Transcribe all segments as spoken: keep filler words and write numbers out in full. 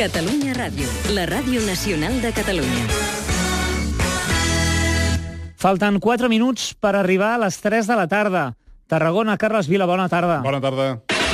Catalunya Ràdio, la ràdio nacional de Catalunya. Falten quatre minuts per arribar a les tres de la tarda. Tarragona, Carles Vila, bona tarda. Bona tarda.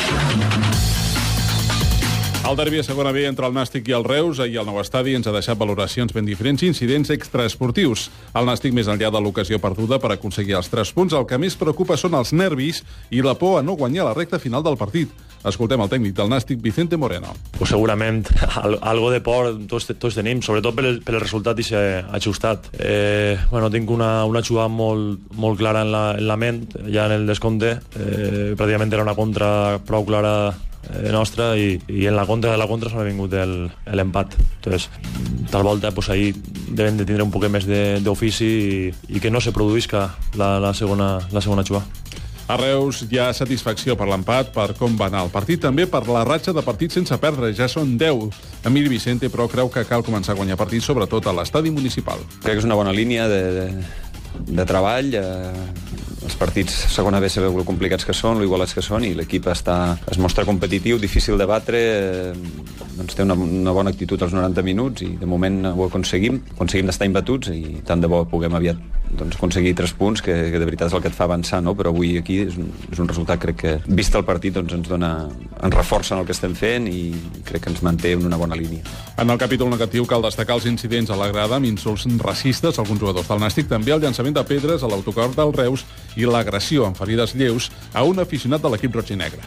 El derbi a segona B entre el Nàstic i el Reus ahir al nou estadi ens ha deixat valoracions ben diferents i incidents extraesportius. El Nàstic, més enllà de l'ocasió perduda per aconseguir els tres punts, el que més preocupa són els nervis i la por a no guanyar la recta final del partit. Escoltem el tècnic del Nàstic, Vicente Moreno. Pues segurament al, algo de por tots, tots tenim, sobretot per el, per el resultat i s'ha ajustat. Eh, bueno, tinc una, una jugada molt, molt clara en la, en la ment, ja en el descompte. Eh, pràcticament era una contra prou clara eh, nostra i, i en la contra de la contra s'ha vingut l'empat. Entonces, tal volta, pues, ahir devem de tindre un poquet més d'ofici i, i que no se produïsca la, la, segona, la segona jugada. A Reus hi ha satisfacció per l'empat, per com va anar el partit, també per la ratxa de partits sense perdre, ja són deu. Emili Vicente, però, creu que cal començar a guanyar partits, sobretot a l'estadi municipal. Crec que és una bona línia de, de, de treball. Eh, els partits segona B sabeu lo complicats que són, lo igualats que són, i l'equip està, es mostra competitiu, difícil de batre, eh, doncs té una, una bona actitud als noranta minuts i de moment ho aconseguim, aconseguim d'estar imbatuts i tant de bo puguem aviat doncs, aconseguir tres punts, que, que de veritat és el que et fa avançar, no? Però avui aquí és un, és un resultat, crec que, vist el partit, doncs, ens dona, ens reforça en el que estem fent i crec que ens manté en una bona línia. En el capítol negatiu cal destacar els incidents a la grada amb insults racistes a alguns jugadors del Nàstic, també el llançament de pedres a l'autocar del Reus i l'agressió amb ferides lleus a un aficionat de l'equip roig i negre.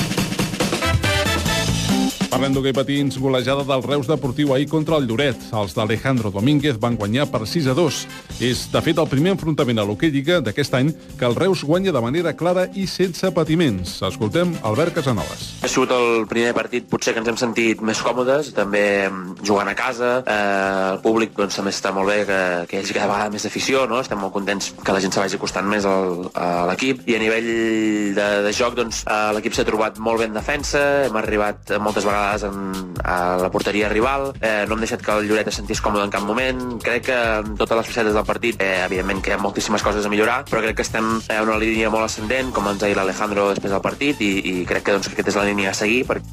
Parlem d'hoquei patins, golejada del Reus Deportiu ahir contra el Lloret. Els d'Alejandro Domínguez van guanyar per sis a dos. És, de fet, el primer enfrontament a l'hoquei Lliga d'aquest any que el Reus guanya de manera clara i sense patiments. Escoltem Albert Casanovas. Ha sigut el primer partit potser que ens hem sentit més còmodes, també jugant a casa. Eh, el públic doncs, també està molt bé que, que hi hagi cada vegada més afició, no? Estem molt contents que la gent se vagi costant més al, a l'equip. I a nivell de, de joc, doncs, eh, l'equip s'ha trobat molt bé en defensa, hem arribat moltes vegades En, a la porteria rival, eh, no hem deixat que el Lloret es sentís còmode en cap moment. Crec que en totes les facetes del partit, eh, evidentment que hi ha moltíssimes coses a millorar, però crec que estem en una línia molt ascendent, com ens ha dit l'Alejandro després del partit, i, i crec que, doncs, que aquesta és la línia a seguir. Per...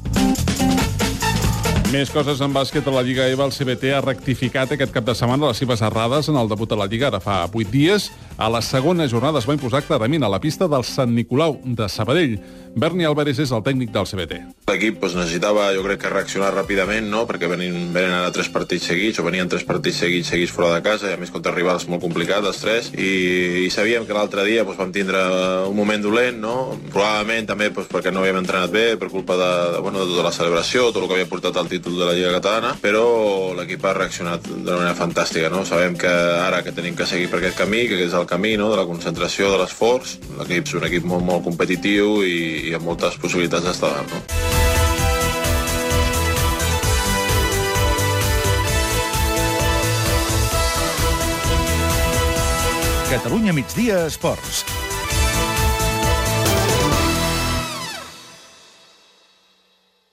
Més coses en bàsquet a la Lliga E V A. El C B T ha rectificat aquest cap de setmana les seves errades en el debut a la Lliga ara fa vuit dies. A la segona jornada es va imposar clarament a la pista del Sant Nicolau de Sabadell. Berni Álvarez és el tècnic del C B T. L'equip pues, necessitava, jo crec, que reaccionar ràpidament, no? Perquè venen, venen ara tres partits seguits, o venien tres partits seguits seguits fora de casa, i a més contra rivals molt complicats, els tres, i, i sabíem que l'altre dia pues, vam tindre un moment dolent, no? Probablement també pues, perquè no havíem entrenat bé, per culpa de, de, bueno, de tota la celebració, tot el que havia portat al títol de la Lliga Catalana, però l'equip ha reaccionat d'una manera fantàstica, no? Sabem que ara que tenim que seguir per aquest camí, que és el camí, no? De la concentració, de l'esforç. L'equip és un equip molt, molt competitiu i, i amb moltes possibilitats d'estar dalt, no? Catalunya Migdia Esports.